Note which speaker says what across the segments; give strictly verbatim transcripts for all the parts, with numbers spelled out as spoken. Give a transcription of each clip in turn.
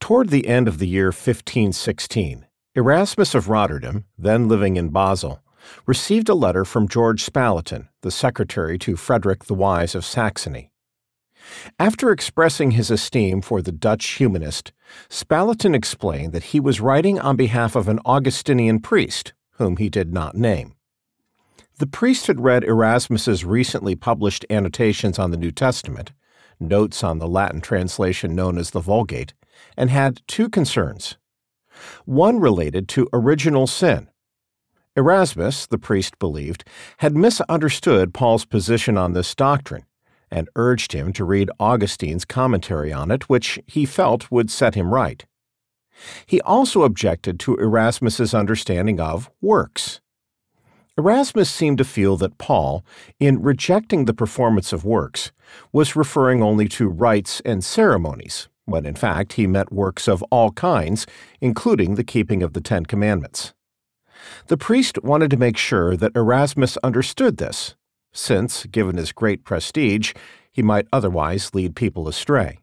Speaker 1: Toward the end of the year fifteen sixteen, Erasmus of Rotterdam, then living in Basel, received a letter from George Spalatin, the secretary to Frederick the Wise of Saxony. After expressing his esteem for the Dutch humanist, Spalatin explained that he was writing on behalf of an Augustinian priest, whom he did not name. The priest had read Erasmus's recently published annotations on the New Testament, notes on the Latin translation known as the Vulgate, and had two concerns. One related to original sin. Erasmus, the priest believed, had misunderstood Paul's position on this doctrine and urged him to read Augustine's commentary on it, which he felt would set him right. He also objected to Erasmus's understanding of works. Erasmus seemed to feel that Paul, in rejecting the performance of works, was referring only to rites and ceremonies, when in fact he meant works of all kinds, including the keeping of the Ten Commandments. The priest wanted to make sure that Erasmus understood this, since, given his great prestige, he might otherwise lead people astray.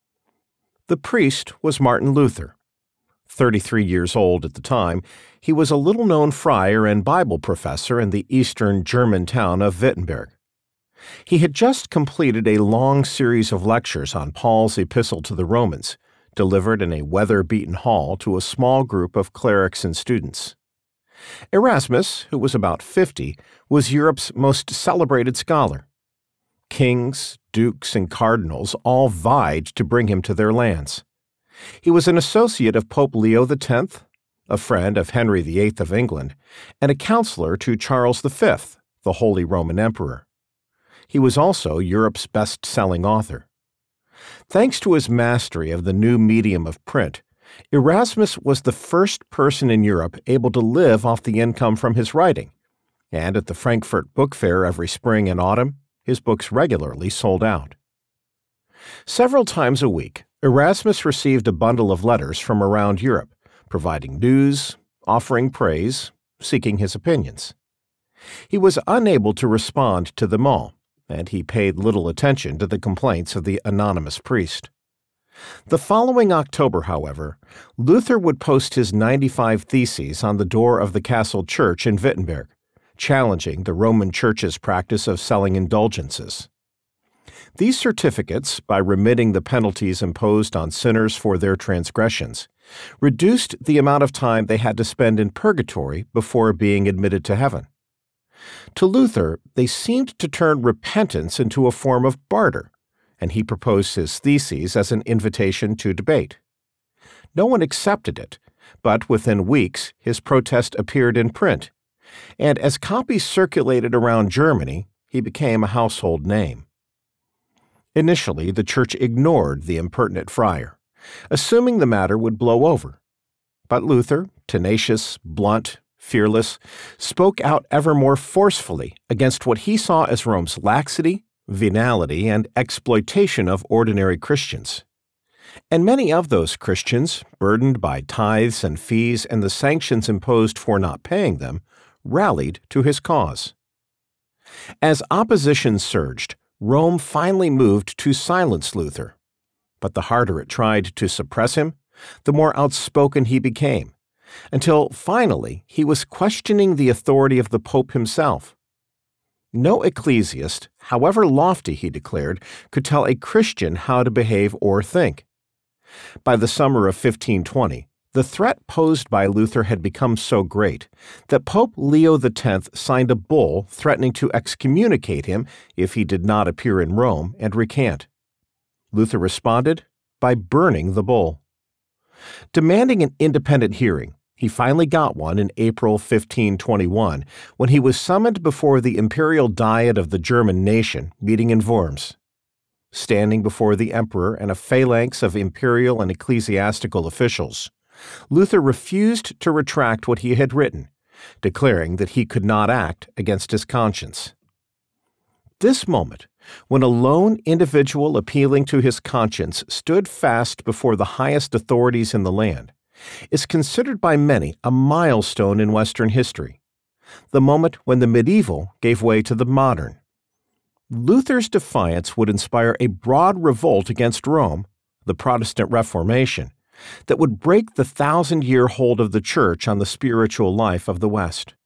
Speaker 1: The priest was Martin Luther. Thirty-three years old at the time, he was a little-known friar and Bible professor in the eastern German town of Wittenberg. He had just completed a long series of lectures on Paul's epistle to the Romans, delivered in a weather-beaten hall to a small group of clerics and students. Erasmus, who was about fifty, was Europe's most celebrated scholar. Kings, dukes, and cardinals all vied to bring him to their lands. He was an associate of Pope Leo the Tenth, a friend of Henry the Eighth of England, and a counselor to Charles the Fifth, the Holy Roman Emperor. He was also Europe's best-selling author. Thanks to his mastery of the new medium of print, Erasmus was the first person in Europe able to live off the income from his writing, and at the Frankfurt Book Fair every spring and autumn, his books regularly sold out. Several times a week, Erasmus received a bundle of letters from around Europe, providing news, offering praise, seeking his opinions. He was unable to respond to them all, and he paid little attention to the complaints of the anonymous priest. The following October, however, Luther would post his ninety-five Theses on the door of the castle church in Wittenberg, challenging the Roman Church's practice of selling indulgences. These certificates, by remitting the penalties imposed on sinners for their transgressions, reduced the amount of time they had to spend in purgatory before being admitted to heaven. To Luther, they seemed to turn repentance into a form of barter, and he proposed his theses as an invitation to debate. No one accepted it, but within weeks his protest appeared in print, and as copies circulated around Germany, he became a household name. Initially, the church ignored the impertinent friar, assuming the matter would blow over. But Luther, tenacious, blunt, fearless, spoke out ever more forcefully against what he saw as Rome's laxity, venality, and exploitation of ordinary Christians. And many of those Christians, burdened by tithes and fees and the sanctions imposed for not paying them, rallied to his cause. As opposition surged, Rome finally moved to silence Luther. But the harder it tried to suppress him, the more outspoken he became, until finally he was questioning the authority of the Pope himself. No ecclesiast, however lofty, he declared, could tell a Christian how to behave or think. By the summer of fifteen twenty, the threat posed by Luther had become so great that Pope Leo the Tenth signed a bull threatening to excommunicate him if he did not appear in Rome and recant. Luther responded by burning the bull. Demanding an independent hearing, he finally got one in April fifteen twenty-one when he was summoned before the imperial diet of the German nation meeting in Worms. Standing before the emperor and a phalanx of imperial and ecclesiastical officials, Luther refused to retract what he had written, declaring that he could not act against his conscience. This moment, when a lone individual appealing to his conscience stood fast before the highest authorities in the land, is considered by many a milestone in Western history, the moment when the medieval gave way to the modern. Luther's defiance would inspire a broad revolt against Rome, the Protestant Reformation, that would break the thousand-year hold of the Church on the spiritual life of the West.